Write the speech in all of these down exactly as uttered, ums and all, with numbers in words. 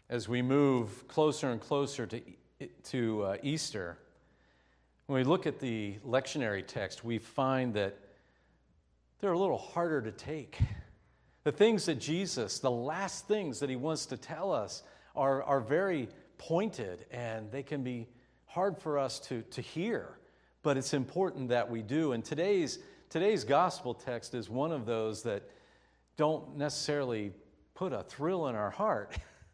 as we move closer and closer to, to uh, Easter, when we look at the lectionary text, we find that they're a little harder to take. The things that Jesus, the last things that he wants to tell us are, are very pointed, and they can be hard for us to, to hear, but it's important that we do. And today's, today's gospel text is one of those that don't necessarily put a thrill in our heart,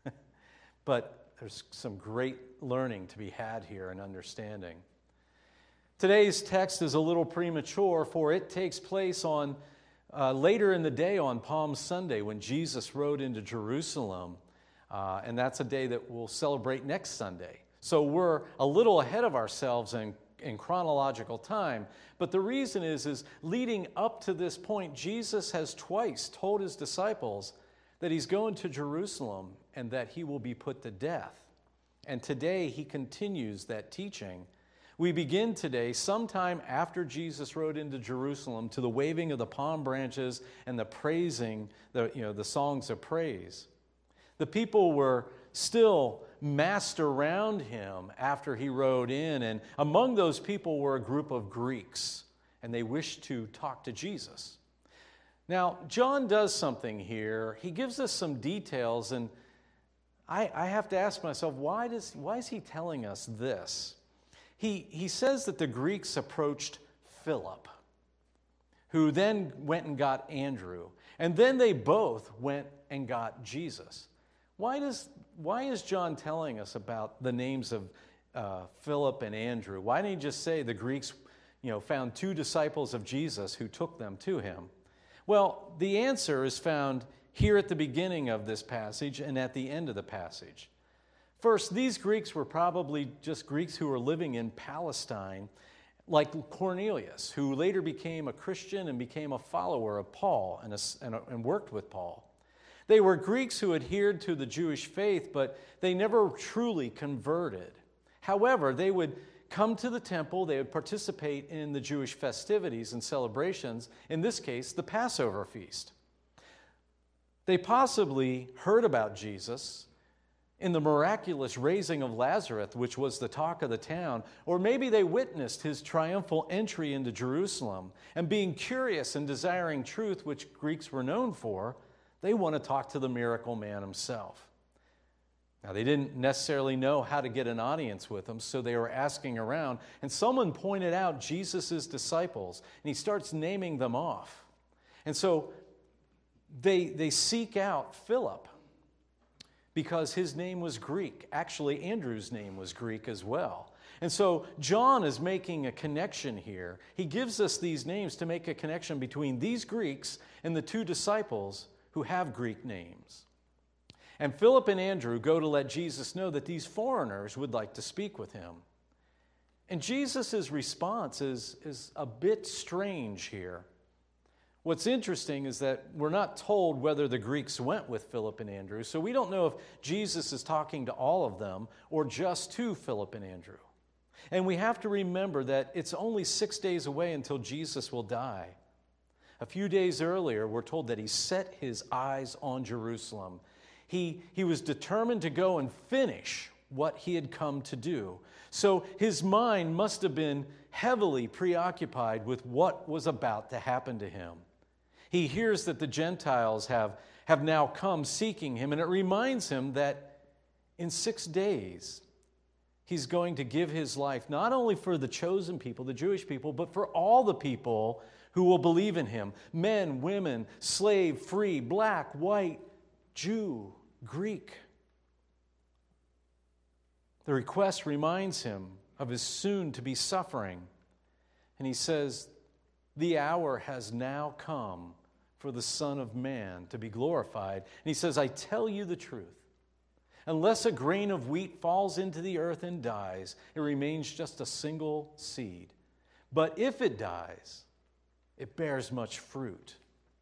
but there's some great learning to be had here and understanding. Today's text is a little premature, for it takes place on uh, later in the day on Palm Sunday when Jesus rode into Jerusalem, uh, and that's a day that we'll celebrate next Sunday. So we're a little ahead of ourselves in, in chronological time, but the reason is, is leading up to this point, Jesus has twice told his disciples that he's going to Jerusalem and that he will be put to death. And today he continues that teaching. We begin today sometime after Jesus rode into Jerusalem to the waving of the palm branches and the praising, the, you know, the songs of praise. The people were still massed around him after he rode in, and among those people were a group of Greeks, and they wished to talk to Jesus. Now, John does something here. He gives us some details, and I, I have to ask myself, why does why is he telling us this? He, he says that the Greeks approached Philip, who then went and got Andrew, and then they both went and got Jesus. Why does why is John telling us about the names of uh, Philip and Andrew? Why didn't he just say the Greeks, you know, found two disciples of Jesus who took them to him? Well, the answer is found here at the beginning of this passage and at the end of the passage. First, these Greeks were probably just Greeks who were living in Palestine, like Cornelius, who later became a Christian and became a follower of Paul and, a, and, a, and worked with Paul. They were Greeks who adhered to the Jewish faith, but they never truly converted. However, they would come to the temple, they would participate in the Jewish festivities and celebrations, in this case, the Passover feast. They possibly heard about Jesus in the miraculous raising of Lazarus, which was the talk of the town, or maybe they witnessed his triumphal entry into Jerusalem, and being curious and desiring truth, which Greeks were known for, they want to talk to the miracle man himself. Now, they didn't necessarily know how to get an audience with him, so they were asking around, and someone pointed out Jesus' disciples, and he starts naming them off. And so they, they seek out Philip because his name was Greek. Actually, Andrew's name was Greek as well. And so John is making a connection here. He gives us these names to make a connection between these Greeks and the two disciples who have Greek names. And Philip and Andrew go to let Jesus know that these foreigners would like to speak with him. And Jesus' response is, is a bit strange here. What's interesting is that we're not told whether the Greeks went with Philip and Andrew, so we don't know if Jesus is talking to all of them or just to Philip and Andrew. And we have to remember that it's only six days away until Jesus will die. A few days earlier, we're told that he set his eyes on Jerusalem. He, he was determined to go and finish what he had come to do. So his mind must have been heavily preoccupied with what was about to happen to him. He hears that the Gentiles have, have now come seeking him, and it reminds him that in six days, he's going to give his life not only for the chosen people, the Jewish people, but for all the people who will believe in him. Men, women, slave, free, black, white, Jew, Greek. The request reminds him of his soon-to-be suffering. And he says, the hour has now come for the Son of Man to be glorified. And he says, I tell you the truth. Unless a grain of wheat falls into the earth and dies, it remains just a single seed. But if it dies, it bears much fruit.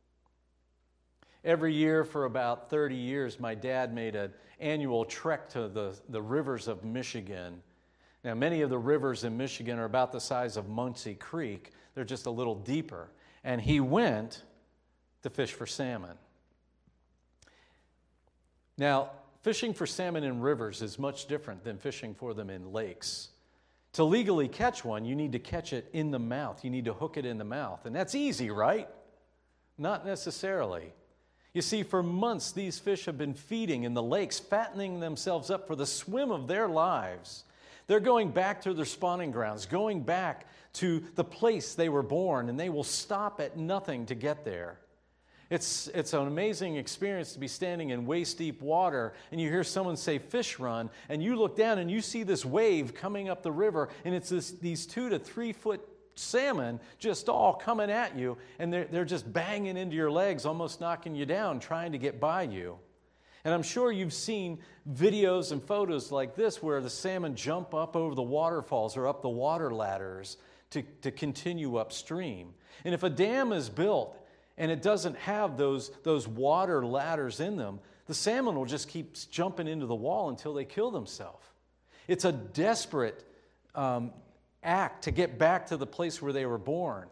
Every year for about thirty years, my dad made an annual trek to the, the rivers of Michigan. Now, many of the rivers in Michigan are about the size of Muncie Creek. They're just a little deeper. And he went to fish for salmon. Now, fishing for salmon in rivers is much different than fishing for them in lakes. To legally catch one, you need to catch it in the mouth. You need to hook it in the mouth. And that's easy, right? Not necessarily. You see, for months, these fish have been feeding in the lakes, fattening themselves up for the swim of their lives. They're going back to their spawning grounds, going back to the place they were born, and they will stop at nothing to get there. It's, it's an amazing experience to be standing in waist-deep water, and you hear someone say, "fish run," and you look down and you see this wave coming up the river, and it's this, these two to three foot salmon just all coming at you, and they're, they're just banging into your legs, almost knocking you down, trying to get by you. And I'm sure you've seen videos and photos like this where the salmon jump up over the waterfalls or up the water ladders to, to continue upstream. And if a dam is built and it doesn't have those, those water ladders in them, the salmon will just keep jumping into the wall until they kill themselves. It's a desperate um, act to get back to the place where they were born.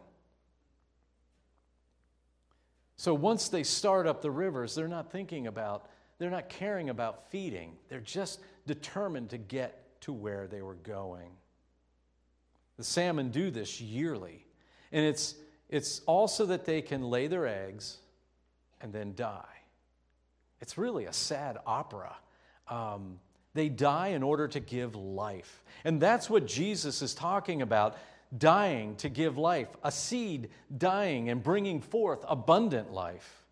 So once they start up the rivers, they're not thinking about, they're not caring about feeding. They're just determined to get to where they were going. The salmon do this yearly. And it's, it's also that they can lay their eggs and then die. It's really a sad opera. Um, They die in order to give life. And that's what Jesus is talking about, dying to give life, a seed dying and bringing forth abundant life.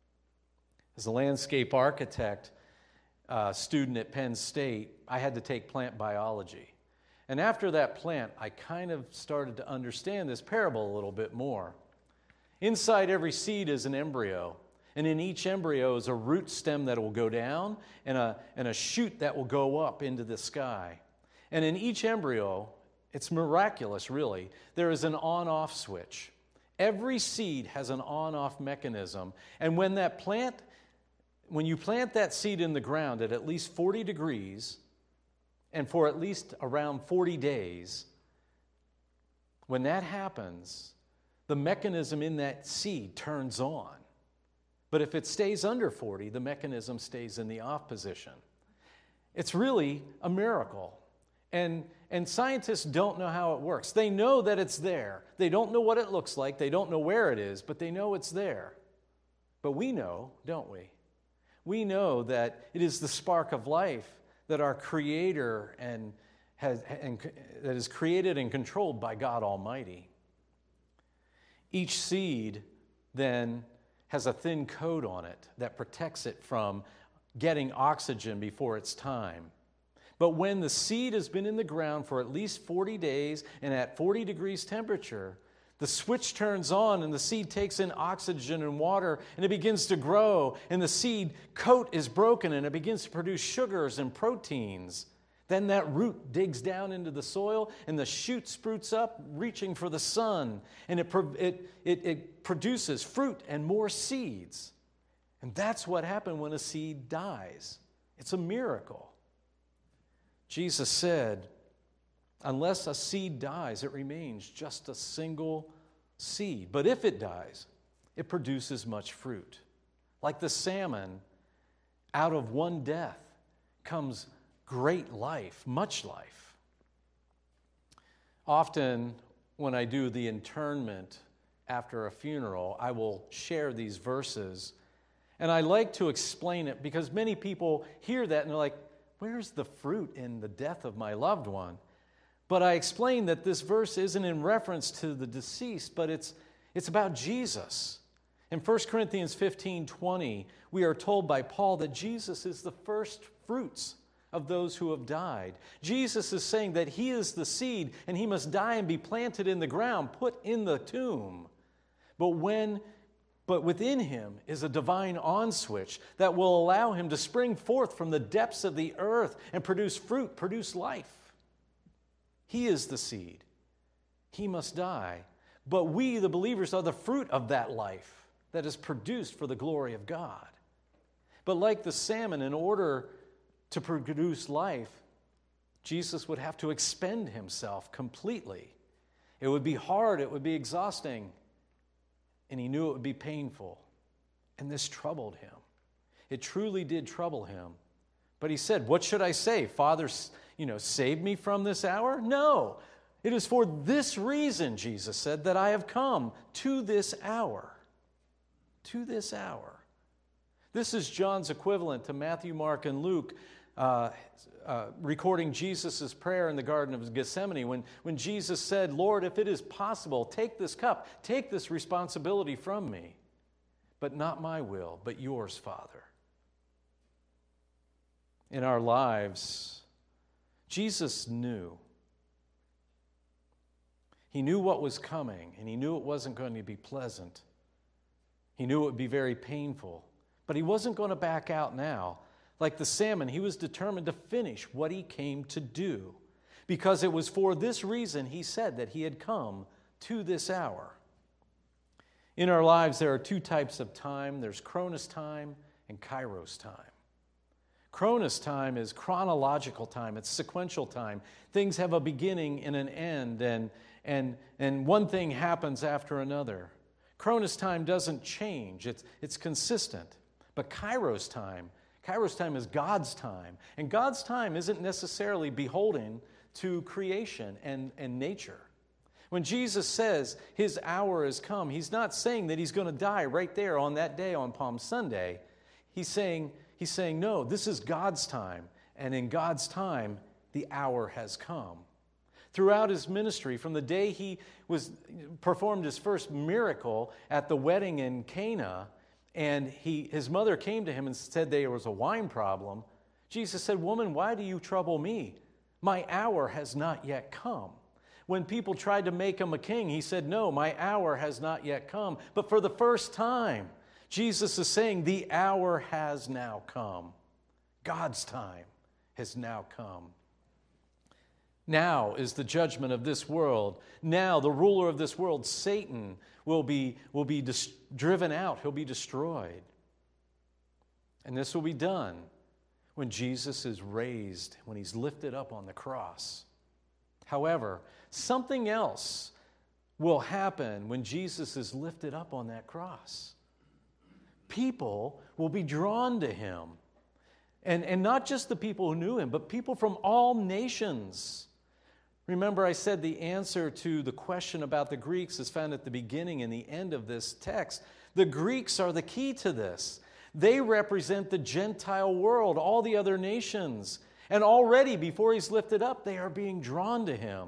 As a landscape architect uh, student at Penn State, I had to take plant biology. And after that plant, I kind of started to understand this parable a little bit more. Inside every seed is an embryo. And in each embryo is a root stem that will go down and a, and a shoot that will go up into the sky. And in each embryo, it's miraculous, really, there is an on-off switch. Every seed has an on-off mechanism. And when that plant, when you plant that seed in the ground at at least forty degrees, and for at least around forty days, when that happens, the mechanism in that seed turns on. But if it stays under forty, the mechanism stays in the off position. It's really a miracle. And, and scientists don't know how it works. They know that it's there. They don't know what it looks like. They don't know where it is, but they know it's there. But we know, don't we? We know that it is the spark of life that our Creator and, has, and that is created and controlled by God Almighty. Each seed then has a thin coat on it that protects it from getting oxygen before its time. But when the seed has been in the ground for at least forty days and at forty degrees temperature, the switch turns on and the seed takes in oxygen and water and it begins to grow, and the seed coat is broken and it begins to produce sugars and proteins. Then that root digs down into the soil and the shoot sprouts up, reaching for the sun, and it, it, it, it produces fruit and more seeds. And that's what happened when a seed dies. It's a miracle. Jesus said, unless a seed dies, it remains just a single seed. But if it dies, it produces much fruit. Like the salmon, out of one death comes great life, much life. Often, when I do the interment after a funeral, I will share these verses. And I like to explain it because many people hear that and they're like, where's the fruit in the death of my loved one? But I explain that this verse isn't in reference to the deceased, but it's, it's about Jesus. In First Corinthians fifteen twenty, we are told by Paul that Jesus is the first fruits of those who have died. Jesus is saying that he is the seed and he must die and be planted in the ground, put in the tomb. But when but within him is a divine on switch that will allow him to spring forth from the depths of the earth and produce fruit, produce life. He is the seed. He must die. But we, the believers, are the fruit of that life that is produced for the glory of God. But like the salmon, in order to produce life, Jesus would have to expend himself completely. It would be hard, it would be exhausting, and he knew it would be painful. And this troubled him. It truly did trouble him, But he said, what should I say? Father, you know, save me from this hour? No. It is for this reason, Jesus said, that I have come to this hour. To this hour. This is John's equivalent to Matthew, Mark, and Luke uh, uh, recording Jesus' prayer in the Garden of Gethsemane when, when Jesus said, Lord, if it is possible, take this cup, take this responsibility from me. But not my will, but yours, Father. In our lives, Jesus knew. He knew what was coming, and he knew it wasn't going to be pleasant. He knew it would be very painful, but he wasn't going to back out now. Like the salmon, he was determined to finish what he came to do, because it was for this reason he said that he had come to this hour. In our lives, there are two types of time. There's Chronos time and Kairos time. Chronos time is chronological time. It's sequential time. Things have a beginning and an end, and, and, and one thing happens after another. Chronos time doesn't change. It's, it's consistent. But Kairos time, Kairos time is God's time. And God's time isn't necessarily beholden to creation and, and nature. When Jesus says his hour has come, he's not saying that he's going to die right there on that day on Palm Sunday. He's saying, he's saying, no, this is God's time. And in God's time, the hour has come. Throughout his ministry, from the day he was performed his first miracle at the wedding in Cana, and he, his mother came to him and said there was a wine problem, Jesus said, woman, why do you trouble me? My hour has not yet come. When people tried to make him a king, he said, no, my hour has not yet come. But for the first time, Jesus is saying the hour has now come. God's time has now come. Now is the judgment of this world. Now the ruler of this world, Satan, will be, will be dis- driven out. He'll be destroyed. And this will be done when Jesus is raised, when he's lifted up on the cross. However, something else will happen when Jesus is lifted up on that cross. People will be drawn to him. And, and not just the people who knew him, but people from all nations. Remember, I said the answer to the question about the Greeks is found at the beginning and the end of this text. The Greeks are the key to this. They represent the Gentile world, all the other nations. And already, before he's lifted up, they are being drawn to him.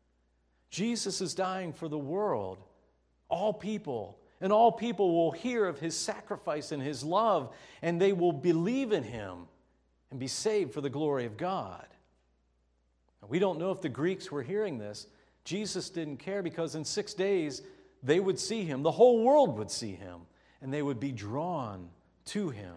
Jesus is dying for the world, all people. And all people will hear of his sacrifice and his love, and they will believe in him and be saved for the glory of God. Now, we don't know if the Greeks were hearing this. Jesus didn't care, because in six days they would see him. The whole world would see him, and they would be drawn to him.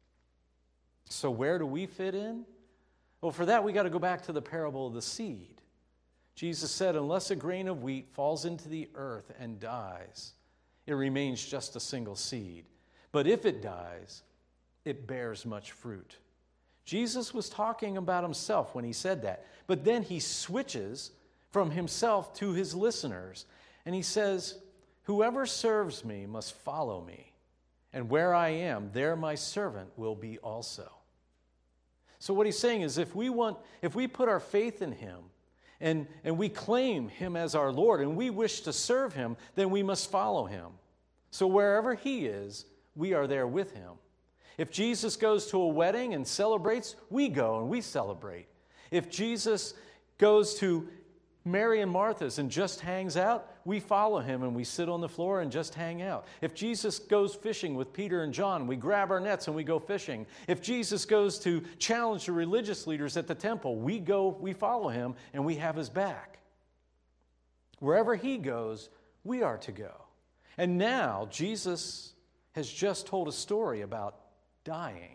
So where do we fit in? Well, for that, we got to go back to the parable of the seed. Jesus said, unless a grain of wheat falls into the earth and dies, it remains just a single seed. But if it dies, it bears much fruit. Jesus was talking about himself when he said that. But then he switches from himself to his listeners. And he says, whoever serves me must follow me. And where I am, there my servant will be also. So what he's saying is, if we want, if we put our faith in him, and, and we claim him as our Lord, and we wish to serve him, then we must follow him. So wherever he is, we are there with him. If Jesus goes to a wedding and celebrates, we go and we celebrate. If Jesus goes to Mary and Martha's and just hangs out, we follow him and we sit on the floor and just hang out. If Jesus goes fishing with Peter and John, we grab our nets and we go fishing. If Jesus goes to challenge the religious leaders at the temple, we go, we follow him and we have his back. Wherever he goes, we are to go. And now Jesus has just told a story about dying.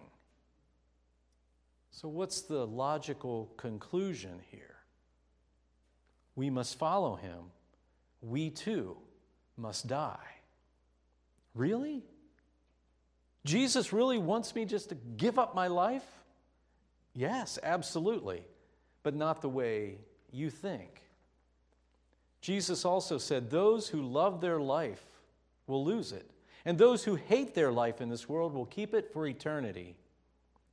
So what's the logical conclusion here? We must follow him. We too must die. Really? Jesus really wants me just to give up my life? Yes, absolutely, but not the way you think. Jesus also said, those who love their life will lose it, and those who hate their life in this world will keep it for eternity.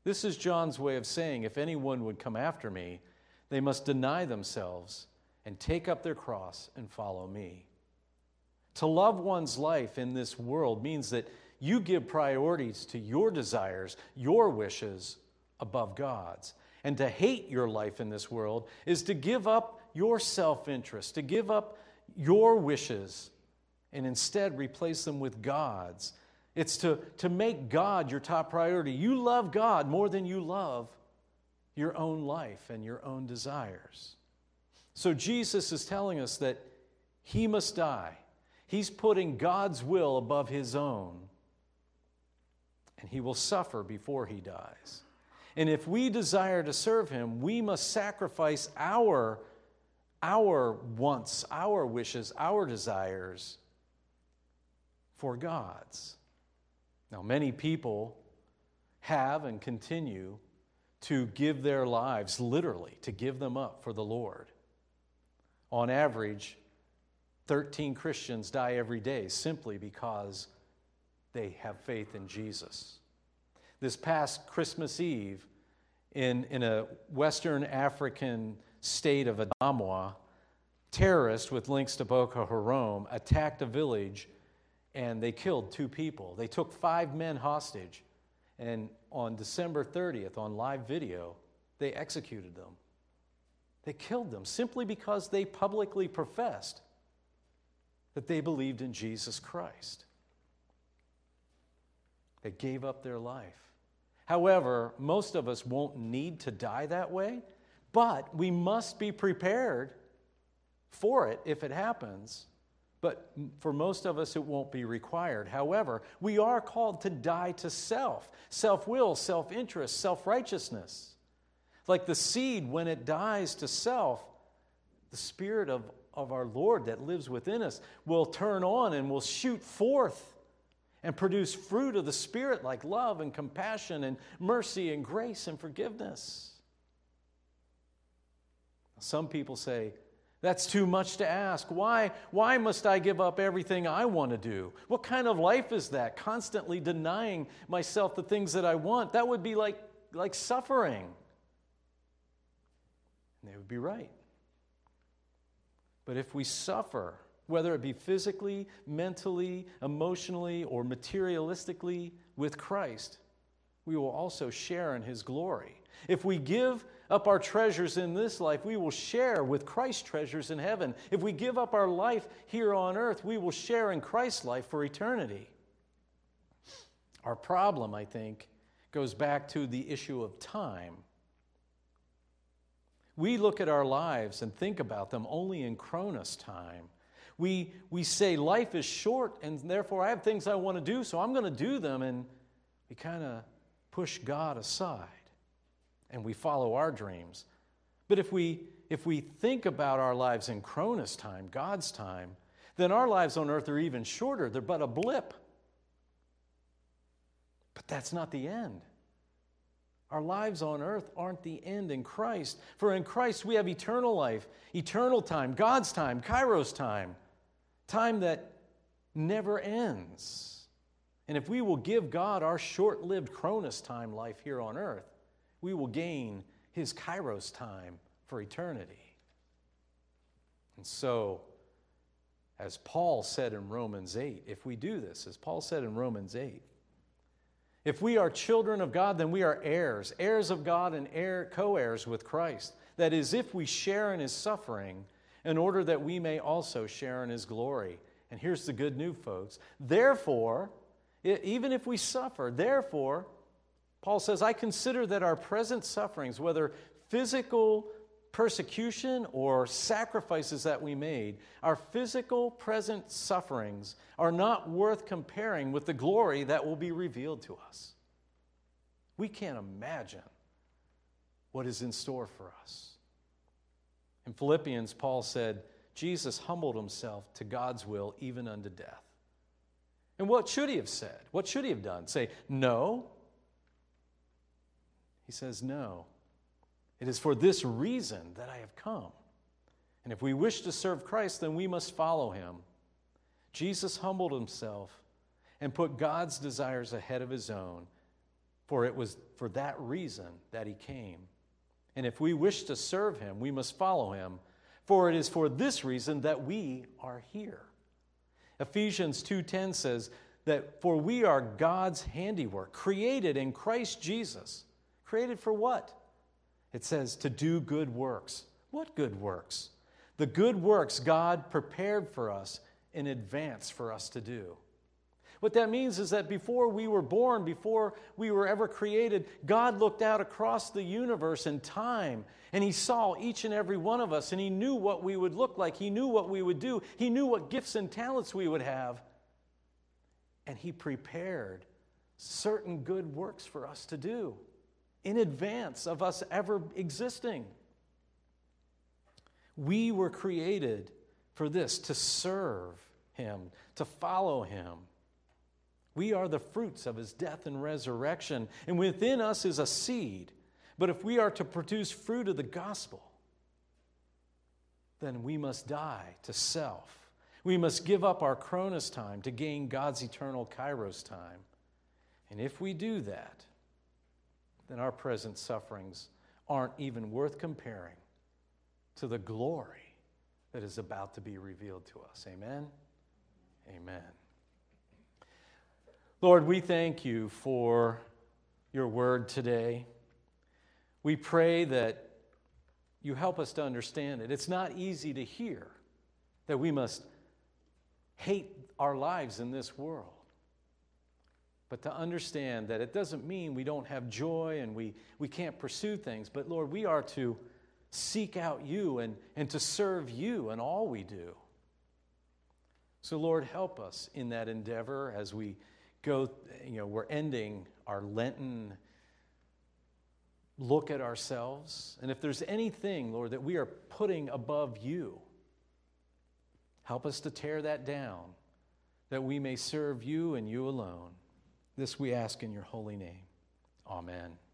This is John's way of saying, if anyone would come after me, they must deny themselves and take up their cross and follow me. To love one's life in this world means that you give priorities to your desires, your wishes, above God's. And to hate your life in this world is to give up your self-interest, to give up your wishes, and instead replace them with God's. It's to, to make God your top priority. You love God more than you love your own life and your own desires. So Jesus is telling us that he must die. He's putting God's will above his own, and he will suffer before he dies. And if we desire to serve him, we must sacrifice our, our wants, our wishes, our desires for God's. Now, many people have and continue to give their lives, literally, to give them up for the Lord. On average, thirteen Christians die every day simply because they have faith in Jesus. This past Christmas Eve, in, in a Western African state of Adamawa, terrorists with links to Boko Haram attacked a village and they killed two people. They took five men hostage, and on December thirtieth, on live video, they executed them. They killed them simply because they publicly professed that they believed in Jesus Christ. They gave up their life. However, most of us won't need to die that way, but we must be prepared for it if it happens. But for most of us, it won't be required. However, we are called to die to self, self-will, self-interest, self-righteousness. Like the seed, when it dies to self, the Spirit of, of our Lord that lives within us will turn on and will shoot forth and produce fruit of the Spirit like love and compassion and mercy and grace and forgiveness. Some people say, that's too much to ask. Why, why must I give up everything I want to do? What kind of life is that? Constantly denying myself the things that I want. That would be like, like suffering. And they would be right. But if we suffer, whether it be physically, mentally, emotionally, or materialistically with Christ, we will also share in his glory. If we give up our treasures in this life, we will share with Christ's treasures in heaven. If we give up our life here on earth, we will share in Christ's life for eternity. Our problem, I think, goes back to the issue of time. We look at our lives and think about them only in Chronos time. We, we say life is short, and therefore I have things I want to do, so I'm going to do them, and we kind of push God aside, and we follow our dreams. But if we, if we think about our lives in Chronos time, God's time, then our lives on earth are even shorter. They're but a blip. But that's not the end. Our lives on earth aren't the end in Christ. For in Christ we have eternal life, eternal time, God's time, Kairos time, time that never ends. And if we will give God our short-lived Chronos time life here on earth, we will gain his Kairos time for eternity. And so, as Paul said in Romans eight, if we do this, as Paul said in Romans eight, if we are children of God, then we are heirs, heirs of God and heir, co-heirs with Christ. That is, if we share in his suffering, in order that we may also share in his glory. And here's the good news, folks. Therefore, even if we suffer, therefore, Paul says, I consider that our present sufferings, whether physical persecution or sacrifices that we made, our physical present sufferings are not worth comparing with the glory that will be revealed to us. We can't imagine what is in store for us. In Philippians, Paul said, Jesus humbled himself to God's will even unto death. And what should he have said? What should he have done? Say, no? He says, no. It is for this reason that I have come. And if we wish to serve Christ, then we must follow him. Jesus humbled himself and put God's desires ahead of his own. For it was for that reason that he came. And if we wish to serve him, we must follow him. For it is for this reason that we are here. Ephesians two ten says that for we are God's handiwork, created in Christ Jesus. Created for what? It says to do good works. What good works? The good works God prepared for us in advance for us to do. What that means is that before we were born, before we were ever created, God looked out across the universe and time, and he saw each and every one of us, and he knew what we would look like. He knew what we would do. He knew what gifts and talents we would have. And he prepared certain good works for us to do in advance of us ever existing. We were created for this, to serve him, to follow him. We are the fruits of his death and resurrection, and within us is a seed. But if we are to produce fruit of the gospel, then we must die to self. We must give up our Chronos time to gain God's eternal Kairos time. And if we do that, then our present sufferings aren't even worth comparing to the glory that is about to be revealed to us. Amen? Amen. Lord, we thank you for your word today. We pray that you help us to understand it. It's not easy to hear that we must hate our lives in this world. But to understand that it doesn't mean we don't have joy and we, we can't pursue things. But Lord, we are to seek out you and, and to serve you in all we do. So Lord, help us in that endeavor as we go, you know, we're ending our Lenten look at ourselves. And if there's anything, Lord, that we are putting above you, help us to tear that down, that we may serve you and you alone. This we ask in your holy name. Amen.